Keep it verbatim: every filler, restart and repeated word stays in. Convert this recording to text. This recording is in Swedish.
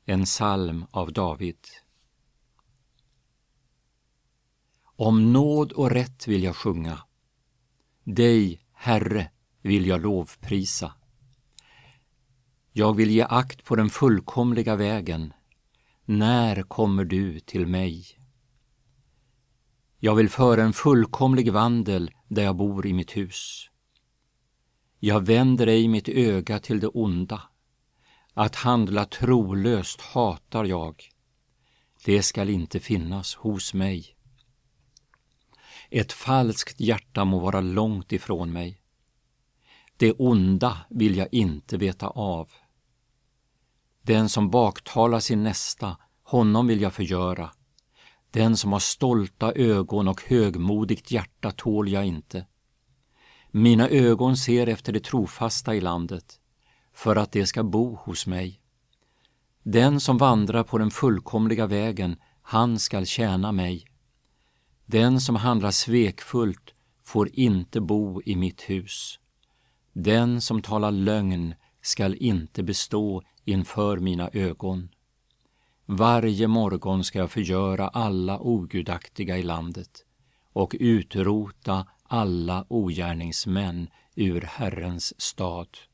En psalm av David. Om nåd och rätt vill jag sjunga. Dig, Herre, vill jag lovprisa. Jag vill ge akt på den fullkomliga vägen. När kommer du till mig? Jag vill föra en fullkomlig vandel där jag bor i mitt hus. Jag vänder ej mitt öga till det onda. Att handla trolöst hatar jag. Det skall inte finnas hos mig. Ett falskt hjärta må vara långt ifrån mig. Det onda vill jag inte veta av. Den som baktalar sin nästa, honom vill jag förgöra. Den som har stolta ögon och högmodigt hjärta tål jag inte. Mina ögon ser efter det trofasta i landet, för att det ska bo hos mig. Den som vandrar på den fullkomliga vägen, han skall tjäna mig. Den som handlar svekfullt får inte bo i mitt hus. Den som talar lögn skall inte bestå inför mina ögon. Varje morgon ska jag förgöra alla ogudaktiga i landet och utrota alla ogärningsmän ur Herrens stad.